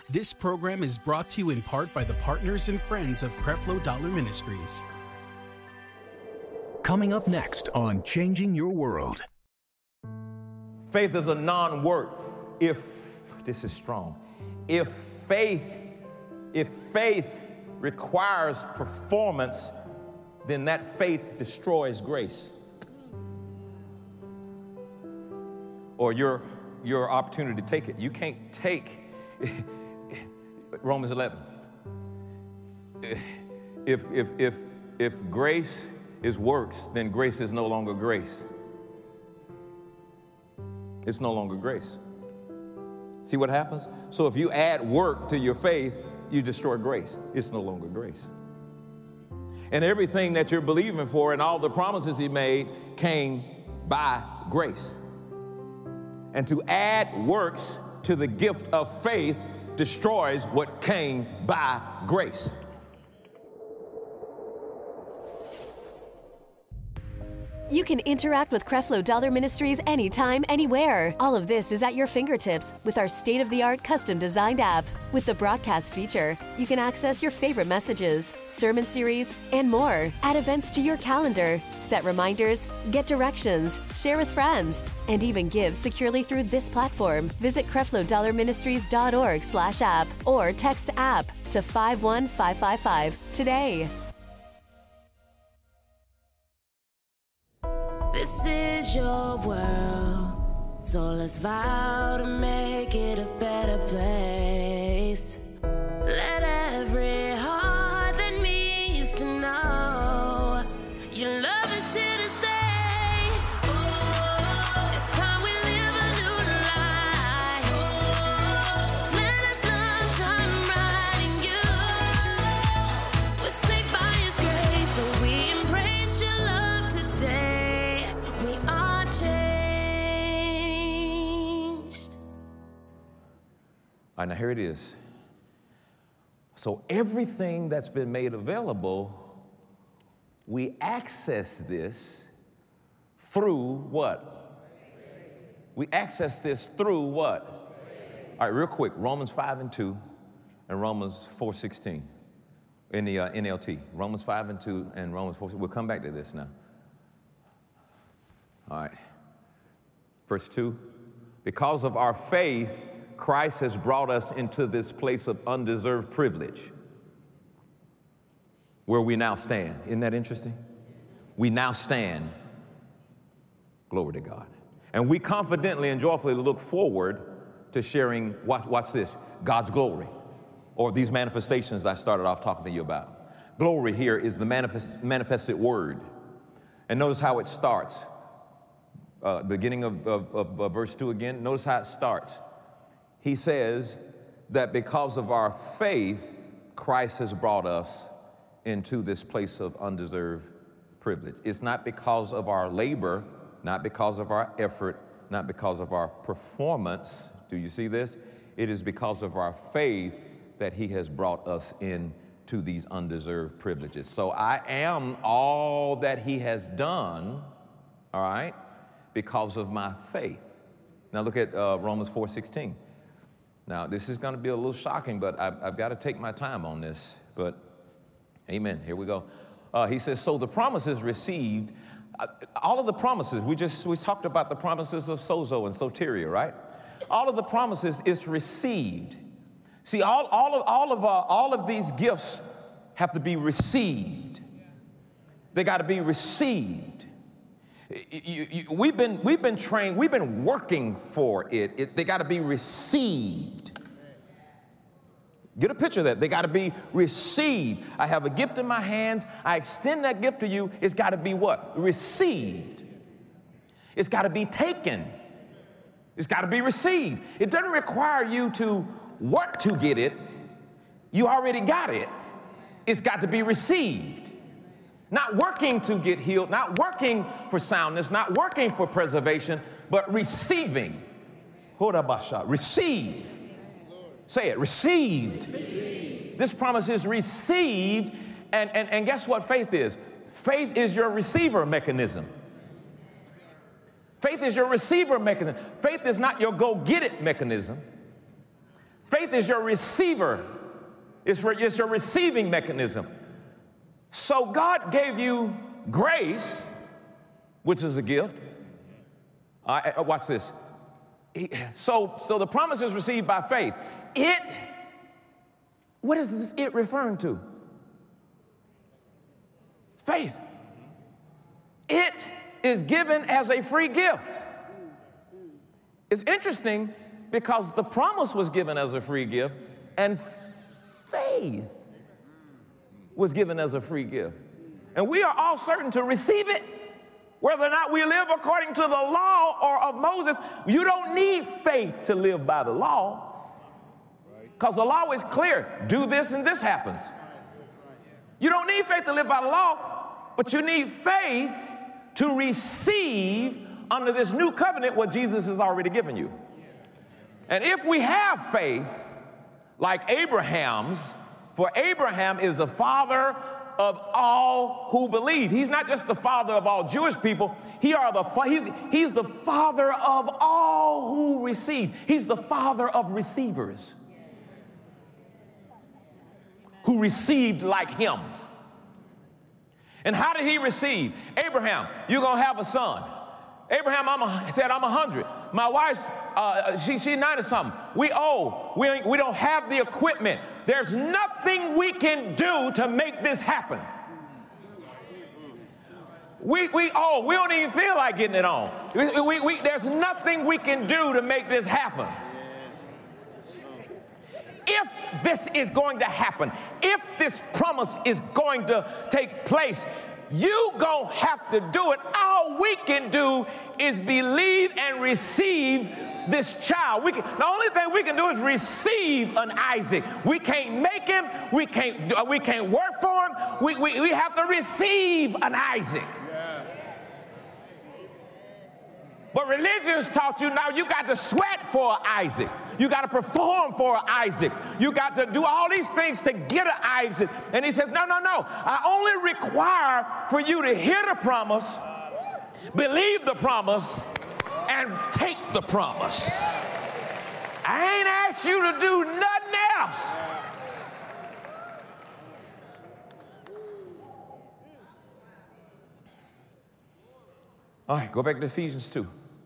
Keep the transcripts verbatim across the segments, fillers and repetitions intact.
This program is brought to you in part by the partners and friends of Creflo Dollar Ministries. Coming up next on Changing Your World. Faith is a non-word. If, this is strong, if faith, if faith requires performance, then that faith destroys grace. Or your, your opportunity to take it. You can't take Romans eleven. If, if, if, if grace is works, then grace is no longer grace. It's no longer grace. See what happens? So if you add work to your faith, you destroy grace. It's no longer grace. And everything that you're believing for and all the promises he made came by grace. And to add works to the gift of faith destroys what came by grace. You can interact with Creflo Dollar Ministries anytime, anywhere. All of this is at your fingertips with our state-of-the-art custom-designed app. With the broadcast feature, you can access your favorite messages, sermon series, and more. Add events to your calendar, set reminders, get directions, share with friends, and even give securely through this platform. Visit Creflo Dollar Ministries dot org slash app or text app to five one five five five today. This is your world, so let's vow to make it a better place. Let every heart that needs to know your love is here to stay. Oh, it's time we live a new life. Oh, let us love shine bright in you. We're saved by his grace, so we embrace your love today. We are changed. All right, now here it is. So everything that's been made available, we access this through what? We access this through what? All right, real quick, Romans five and two and Romans four sixteen in the uh, N L T. Romans five and two and Romans four sixteen. We'll come back to this now. All right. Verse two, because of our faith, Christ has brought us into this place of undeserved privilege where we now stand. Isn't that interesting? We now stand. Glory to God. And we confidently and joyfully look forward to sharing, watch, watch this, God's glory, or these manifestations I started off talking to you about. Glory here is the manifest, manifested word. And notice how it starts. Uh, beginning of, of, of, of verse two again, notice how it starts. He says that because of our faith, Christ has brought us into this place of undeserved privilege. It's not because of our labor, not because of our effort, not because of our performance. Do you see this? It is because of our faith that he has brought us into these undeserved privileges. So I am all that he has done, all right, because of my faith. Now look at uh, Romans four sixteen. Now this is going to be a little shocking, but I've, I've got to take my time on this. But amen, here we go. Uh, he says, so the promises received, uh, all of the promises, we just we talked about the promises of sozo and soteria, right? All of the promises is received. See, all, all, of, all, of, uh, all of these gifts have to be received. They got to be received. You, you, we've been, we've been trained, we've been working for it. it they got to be received. Get a picture of that. They got to be received. I have a gift in my hands. I extend that gift to you. It's got to be what? Received. It's got to be taken. It's got to be received. It doesn't require you to work to get it. You already got it. It's got to be received. Not working to get healed, not working for soundness, not working for preservation, but receiving. Receive. Say it, received. received. This promise is received, and, and, and guess what faith is? Faith is your receiver mechanism. Faith is your receiver mechanism. Faith is not your go-get-it mechanism. Faith Faith is your receiver. It's, re it's your receiving mechanism. So God gave you grace, which is a gift. Uh, watch this. He, so, so the promise is received by faith. It, what is this it referring to? Faith. It is given as a free gift. It's interesting because the promise was given as a free gift and faith was given as a free gift. And we are all certain to receive it, whether or not we live according to the law or of Moses. You don't need faith to live by the law, because the law is clear. Do this and this happens. You don't need faith to live by the law, but you need faith to receive under this new covenant what Jesus has already given you. And if we have faith like Abraham's, for Abraham is the father of all who believe. He's not just the father of all Jewish people. He are the, he's, he's the father of all who receive. He's the father of receivers who received like him. And how did he receive? Abraham, you're going to have a son. Abraham I'm a, said, I'm a hundred. My wife's, uh, she, she's ninety something. We owe. We, we don't have the equipment. There's nothing we can do to make this happen. We, we owe. We don't even feel like getting it on. We, we, we, there's nothing we can do to make this happen. If this is going to happen, if this promise is going to take place, you gonna have to do it. All we can do is believe and receive this child. We can, the only thing we can do is receive an Isaac. We can't make him. We can't. We can't work for him. We we, we have to receive an Isaac. Yeah. But religion's taught you now you got to sweat for Isaac. You got to perform for Isaac. You got to do all these things to get an Isaac. And he says, no, no, no. I only require for you to hear the promise, believe the promise, and take the promise. I ain't asked you to do nothing else. All right, go back to Ephesians two.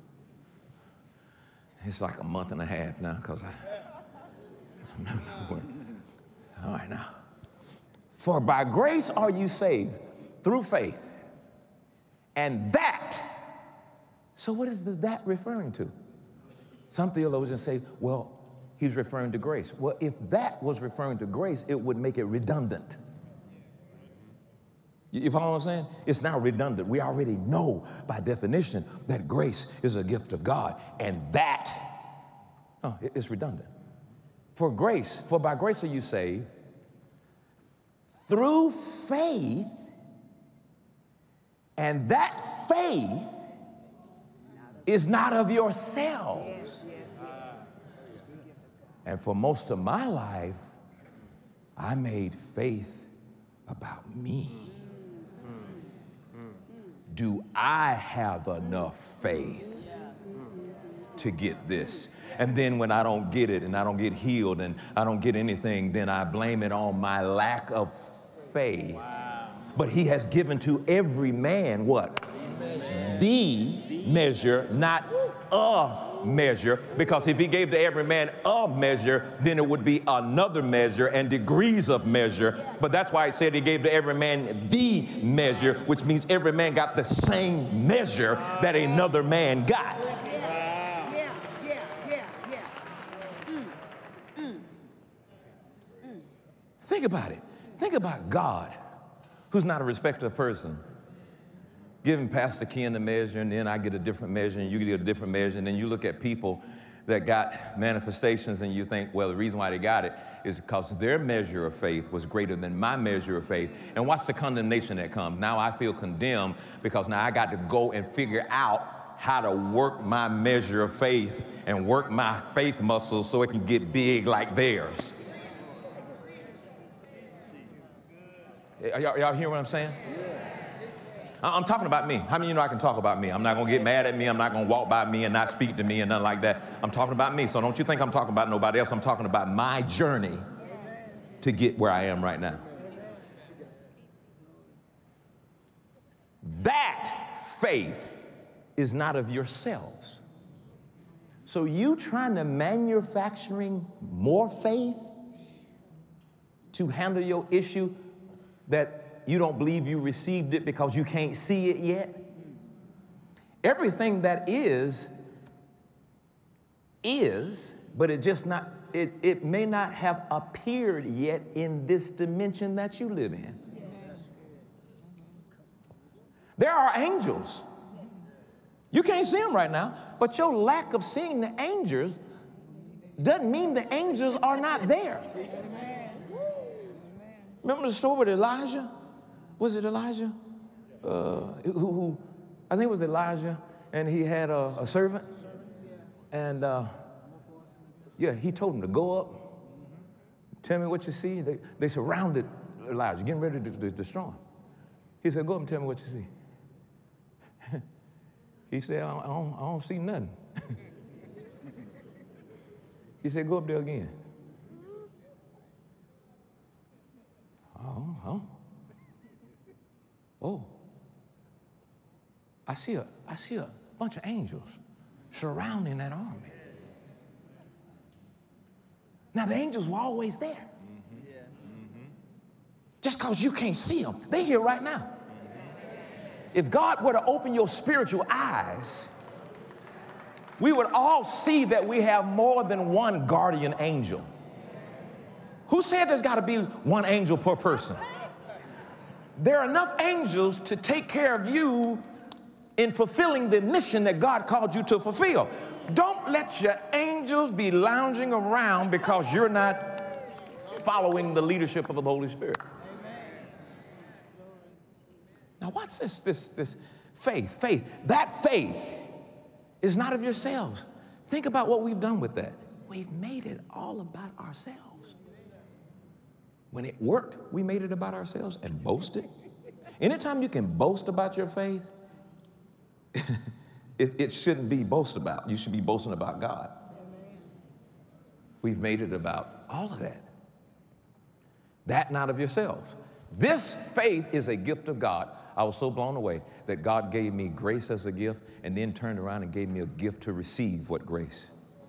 It's like a month and a half now because I, I'm all right now. For by grace are you saved through faith. And that, so what is the that referring to? Some theologians say, well, he's referring to grace. Well, if that was referring to grace, it would make it redundant. You follow what I'm saying? It's now redundant. We already know by definition that grace is a gift of God, and that, oh, it's redundant. For grace, for by grace are you saved through faith, and that faith is not of yourselves. And for most of my life, I made faith about me. Do I have enough faith to get this? And then when I don't get it and I don't get healed and I don't get anything, then I blame it on my lack of faith. Wow. But he has given to every man what? Measure. The measure, not a measure, because if he gave to every man a measure, then it would be another measure and degrees of measure. But that's why he said he gave to every man the measure, which means every man got the same measure that another man got. Yeah, yeah, yeah, yeah, yeah. Mm, mm, mm. Think about it. Think about God, who's not a respecter of person. Giving Pastor Ken a measure, and then I get a different measure, and you get a different measure, and then you look at people that got manifestations, and you think, well, the reason why they got it is because their measure of faith was greater than my measure of faith. And watch the condemnation that comes. Now I feel condemned because now I got to go and figure out how to work my measure of faith and work my faith muscles so it can get big like theirs. Y'all hear what I'm saying? I'm talking about me. How many of you know I can talk about me? I'm not going to get mad at me. I'm not going to walk by me and not speak to me and nothing like that. I'm talking about me. So don't you think I'm talking about nobody else. I'm talking about my journey to get where I am right now. That faith is not of yourselves. So you trying to manufacturing more faith to handle your issue that you don't believe you received it because you can't see it yet? Everything that is, is, but it just not, it, it may not have appeared yet in this dimension that you live in. There are angels. You can't see them right now, but your lack of seeing the angels doesn't mean the angels are not there. Remember the story with Elijah? Was it Elijah? Uh, who, who, I think it was Elijah, and he had a, a servant. And uh, yeah, he told him to go up, tell me what you see. They, they surrounded Elijah, getting ready to, to destroy him. He said, go up and tell me what you see. He said, I don't, I don't, I don't see nothing. He said, go up there again. Oh, oh. Oh. I see a, I see a bunch of angels surrounding that army. Now, the angels were always there. Mm-hmm. Yeah. Mm-hmm. Just because you can't see them, they're here right now. If God were to open your spiritual eyes, we would all see that we have more than one guardian angel. Who said there's got to be one angel per person? There are enough angels to take care of you in fulfilling the mission that God called you to fulfill. Don't let your angels be lounging around because you're not following the leadership of the Holy Spirit. Now watch this, this, this faith, faith. That faith is not of yourselves. Think about what we've done with that. We've made it all about ourselves. When it worked, we made it about ourselves and boasted. Anytime you can boast about your faith, it, it shouldn't be boasted about. You should be boasting about God. We've made it about all of that. That not of yourselves. This faith is a gift of God. I was so blown away that God gave me grace as a gift and then turned around and gave me a gift to receive what grace.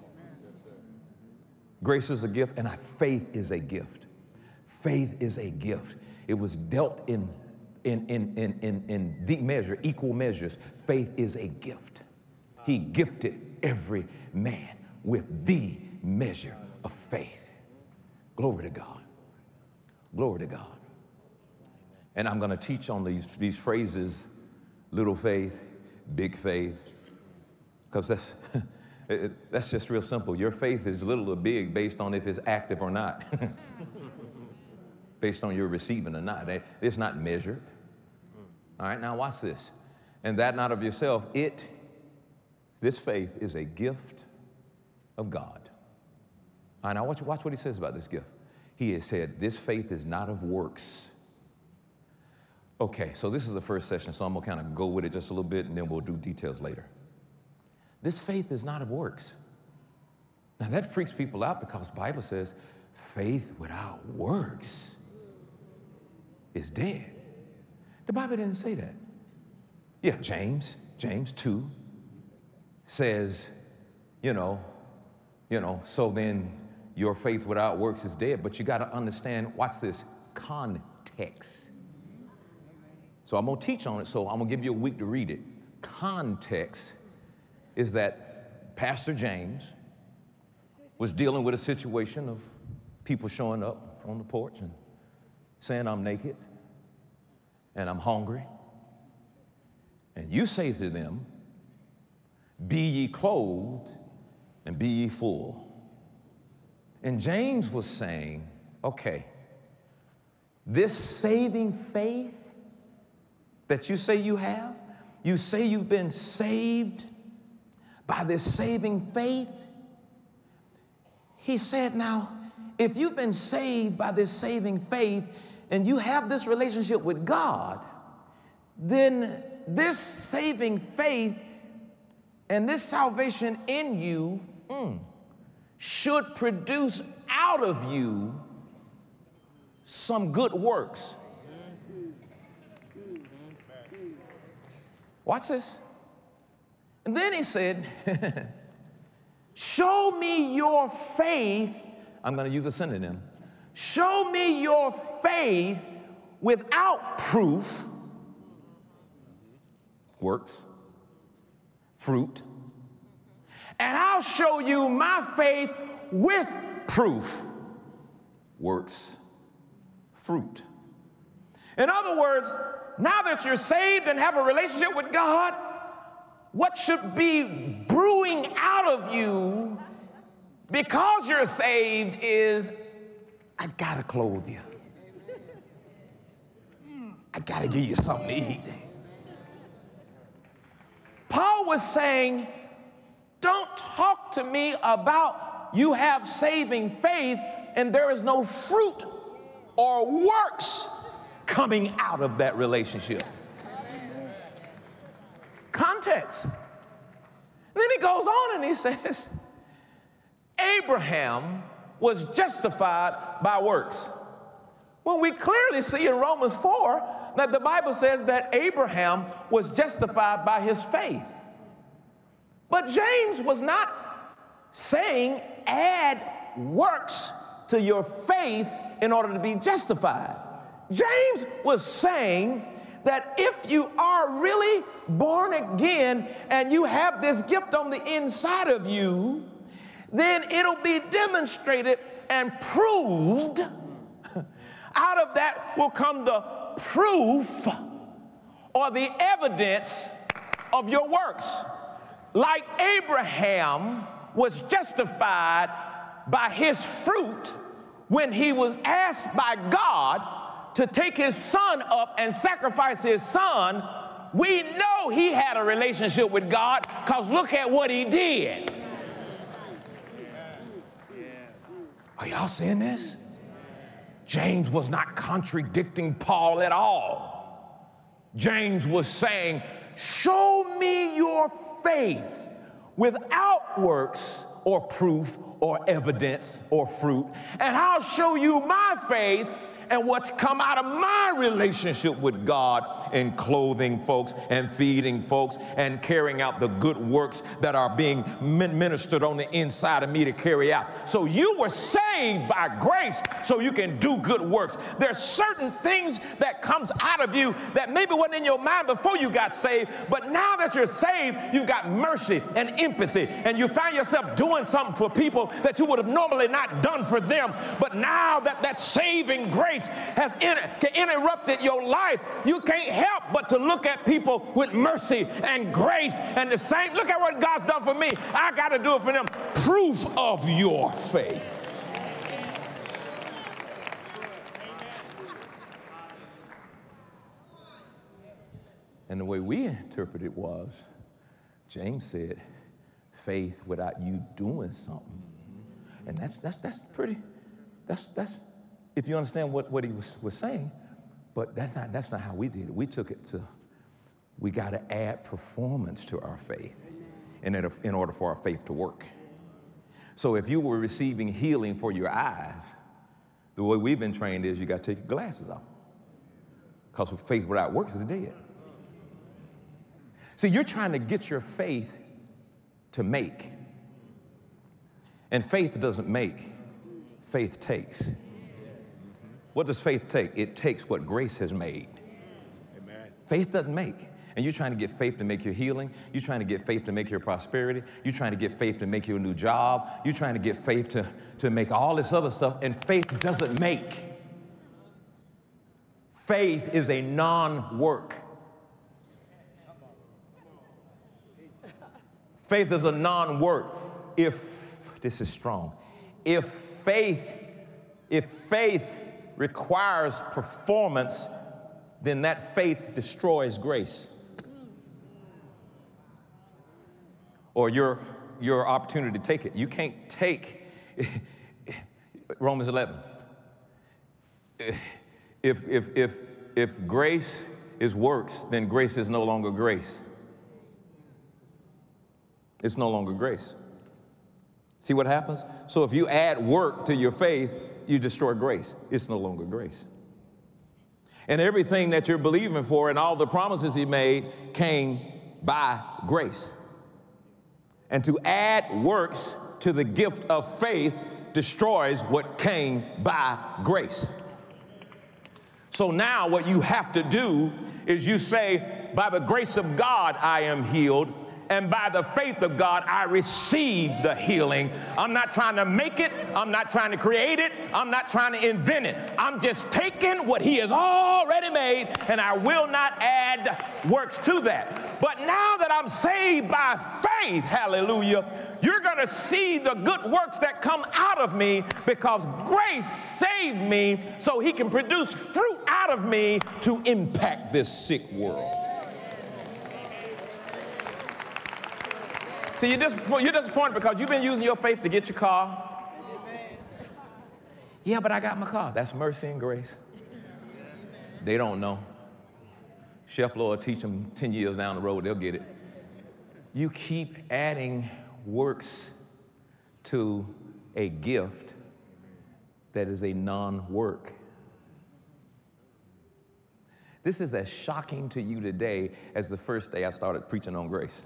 Grace is a gift and faith is a gift. Faith is a gift. It was dealt in, in, in, in, in, in the measure, equal measures. Faith is a gift. He gifted every man with the measure of faith. Glory to God. Glory to God. And I'm going to teach on these, these phrases, little faith, big faith, because that's, it, that's just real simple. Your faith is little or big based on if it's active or not, based on your receiving or not. It's not measured. All right, now watch this. And that not of yourself, it, this faith is a gift of God. All right, now watch, watch what he says about this gift. He has said, this faith is not of works. Okay, so this is the first session, so I'm going to kind of go with it just a little bit, and then we'll do details later. This faith is not of works. Now, that freaks people out because the Bible says faith without works is dead. The Bible didn't say that. Yeah, James, James two says, you know, you know, so then your faith without works is dead, but you got to understand, watch this, context. So I'm going to teach on it, so I'm going to give you a week to read it. Context is that Pastor James was dealing with a situation of people showing up on the porch and saying, I'm naked and I'm hungry. And you say to them, be ye clothed and be ye full. And James was saying, okay, this saving faith that you say you have, you say you've been saved by this saving faith. He said, now, if you've been saved by this saving faith and you have this relationship with God, then this saving faith and this salvation in you mm, should produce out of you some good works. Watch this. And then he said, show me your faith. I'm going to use a synonym. Show me your faith without proof, works, fruit, and I'll show you my faith with proof, works, fruit. In other words, now that you're saved and have a relationship with God, what should be brewing out of you because you're saved is, I gotta clothe you. I gotta give you something to eat. Paul was saying, don't talk to me about you have saving faith and there is no fruit or works coming out of that relationship. Context. And then he goes on and he says, Abraham was justified by works. Well, we clearly see in Romans four that the Bible says that Abraham was justified by his faith. But James was not saying add works to your faith in order to be justified. James was saying that if you are really born again and you have this gift on the inside of you, then it'll be demonstrated and proved. Out of that will come the proof or the evidence of your works. Like Abraham was justified by his fruit when he was asked by God to take his son up and sacrifice his son. We know he had a relationship with God because look at what he did. Are y'all seeing this? James was not contradicting Paul at all. James was saying, show me your faith without works or proof or evidence or fruit, and I'll show you my faith and what's come out of my relationship with God in clothing folks and feeding folks and carrying out the good works that are being ministered on the inside of me to carry out. So you were saved by grace so you can do good works. There's certain things that comes out of you that maybe wasn't in your mind before you got saved, but now that you're saved, you've got mercy and empathy, and you find yourself doing something for people that you would have normally not done for them. But now that that saving grace has inter- interrupted your life, you can't help but to look at people with mercy and grace and the same. Look at what God's done for me. I got to do it for them. Proof of your faith. And the way we interpret it was, James said, faith without you doing something. And that's that's that's pretty, that's that's if you understand what, what he was, was saying, but that's not, that's not how we did it. We took it to, we got to add performance to our faith in, in order for our faith to work. So if you were receiving healing for your eyes, the way we've been trained is you got to take your glasses off, because faith without works is dead. See, you're trying to get your faith to make, and faith doesn't make, faith takes. What does faith take? It takes what grace has made. Amen. Faith doesn't make. And you're trying to get faith to make your healing. You're trying to get faith to make your prosperity. You're trying to get faith to make your new job. You're trying to get faith to, to make all this other stuff, and faith doesn't make. Faith is a non-work. Faith is a non-work. If, this is strong, if faith, if faith requires performance, then that faith destroys grace. Or your, your opportunity to take it. You can't take Romans eleven. If, if, if, if grace is works, then grace is no longer grace. It's no longer grace. See what happens? So if you add work to your faith, you destroy grace. It's no longer grace. And everything that you're believing for and all the promises he made came by grace. And to add works to the gift of faith destroys what came by grace. So now what you have to do is you say, by the grace of God, I am healed. And by the faith of God, I receive the healing. I'm not trying to make it. I'm not trying to create it. I'm not trying to invent it. I'm just taking what he has already made, and I will not add works to that. But now that I'm saved by faith, hallelujah, you're going to see the good works that come out of me because grace saved me so he can produce fruit out of me to impact this sick world. See, you're disappointed, you're disappointed because you've been using your faith to get your car. Yeah, but I got my car. That's mercy and grace. They don't know. Chef Lord teach them ten years down the road, they'll get it. You keep adding works to a gift that is a non-work. This is as shocking to you today as the first day I started preaching on grace.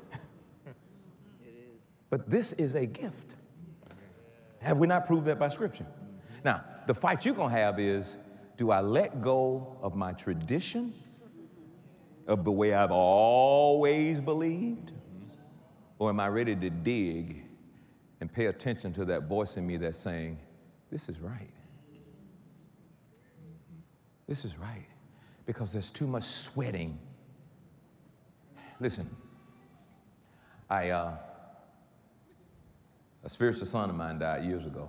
But this is a gift. Have we not proved that by Scripture? Now, the fight you're going to have is, do I let go of my tradition, of the way I've always believed, or am I ready to dig and pay attention to that voice in me that's saying, this is right. This is right. Because there's too much sweating. Listen, I... uh, A spiritual son of mine died years ago.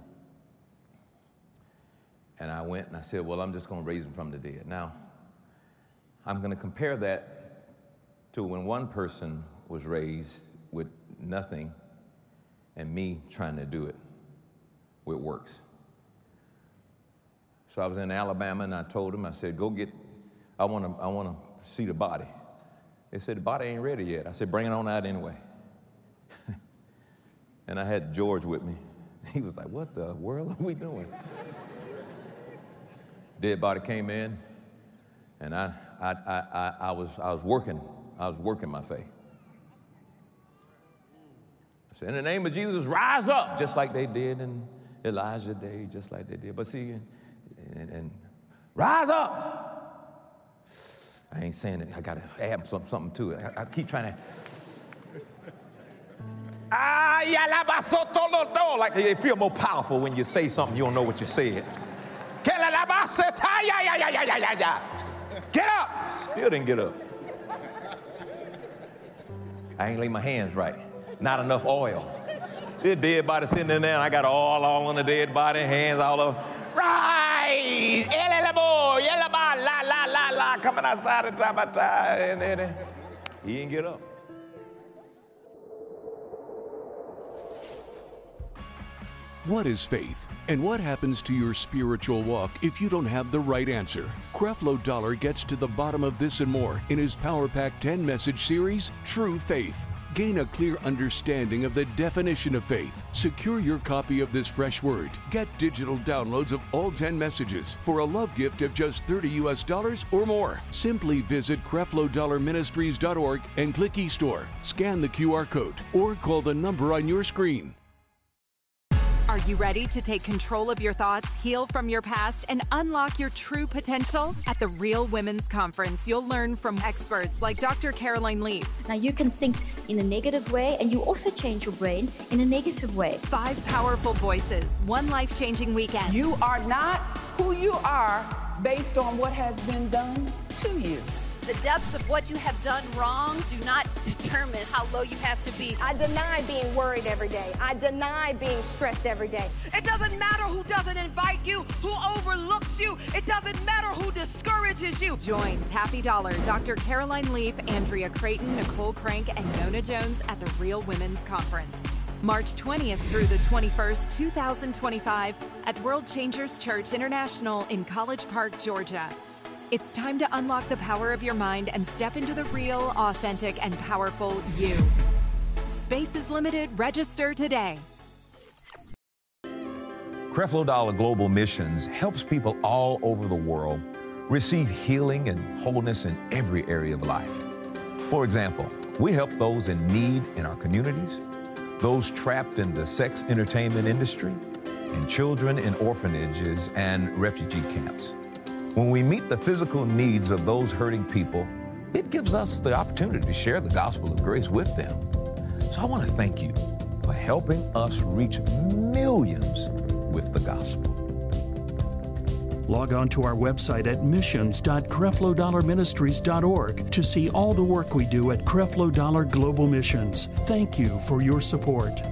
And I went and I said, well, I'm just going to raise him from the dead. Now, I'm going to compare that to when one person was raised with nothing and me trying to do it with works. So I was in Alabama and I told him, I said, go get, I want to I want to see the body. They said, the body ain't ready yet. I said, bring it on out anyway. And I had George with me. He was like, what the world are we doing? Dead body came in, and I, I, I, I, I, was, I was working. I was working my faith. I said, in the name of Jesus, rise up, just like they did in Elijah's day, just like they did. But see, and, and rise up. I ain't saying it. I got to add some, something to it. I, I keep trying to. Ah, like they feel more powerful when you say something you don't know what you said. Get up! Still didn't get up. I ain't lay my hands right. Not enough oil. This dead body sitting in there, and I got oil all on the dead body, hands all over. Right! La la la la, coming outside and drop and he didn't get up. What is faith? And what happens to your spiritual walk if you don't have the right answer? Creflo Dollar gets to the bottom of this and more in his Power Pack ten message series, True Faith. Gain a clear understanding of the definition of faith. Secure your copy of this fresh word. Get digital downloads of all ten messages for a love gift of just thirty U S dollars or more. Simply visit creflo dollar ministries dot org and click eStore. Scan the Q R code or call the number on your screen. Are you ready to take control of your thoughts, heal from your past, and unlock your true potential? At the Real Women's Conference, you'll learn from experts like Doctor Caroline Leaf. Now you can think in a negative way, and you also change your brain in a negative way. Five powerful voices, one life-changing weekend. You are not who you are based on what has been done to you. The depths of what you have done wrong do not determine how low you have to be. I deny being worried every day. I deny being stressed every day. It doesn't matter who doesn't invite you, who overlooks you. It doesn't matter who discourages you. Join Taffy Dollar, Doctor Caroline Leaf, Andrea Creighton, Nicole Crank, and Nona Jones at the Real Women's Conference. March twentieth through the twenty-first, two thousand twenty-five at World Changers Church International in College Park, Georgia. It's time to unlock the power of your mind and step into the real, authentic, and powerful you. Space is limited. Register today. Creflo Dollar Global Missions helps people all over the world receive healing and wholeness in every area of life. For example, we help those in need in our communities, those trapped in the sex entertainment industry, and children in orphanages and refugee camps. When we meet the physical needs of those hurting people, it gives us the opportunity to share the gospel of grace with them. So I want to thank you for helping us reach millions with the gospel. Log on to our website at missions dot creflo dollar ministries dot org to see all the work we do at Creflo Dollar Global Missions. Thank you for your support.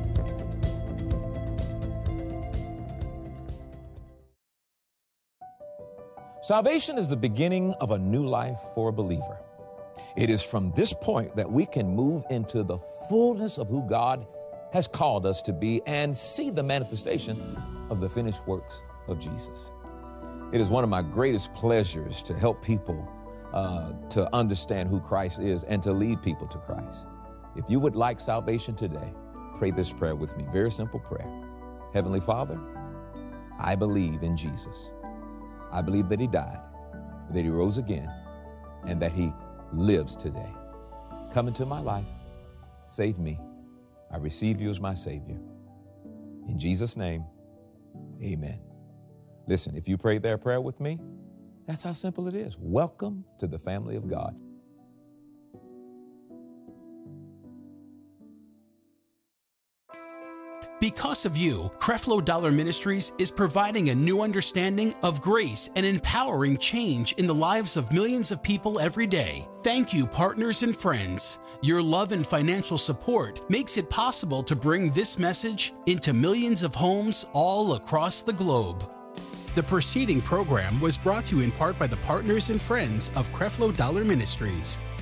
Salvation is the beginning of a new life for a believer. It is from this point that we can move into the fullness of who God has called us to be and see the manifestation of the finished works of Jesus. It is one of my greatest pleasures to help people uh, to understand who Christ is and to lead people to Christ. If you would like salvation today, pray this prayer with me. Very simple prayer. Heavenly Father, I believe in Jesus. I believe that he died, that he rose again, and that he lives today. Come into my life. Save me. I receive you as my Savior. In Jesus' name, amen. Listen, if you prayed that prayer with me, that's how simple it is. Welcome to the family of God. Because of you, Creflo Dollar Ministries is providing a new understanding of grace and empowering change in the lives of millions of people every day. Thank you, partners and friends. Your love and financial support makes it possible to bring this message into millions of homes all across the globe. The preceding program was brought to you in part by the partners and friends of Creflo Dollar Ministries.